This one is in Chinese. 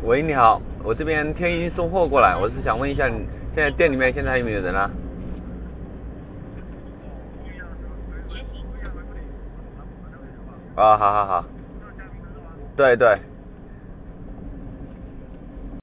喂，你好，我这边天一送货过来，我是想问一下，你现在店里面现在还有没有人啊？啊，好好好，对对。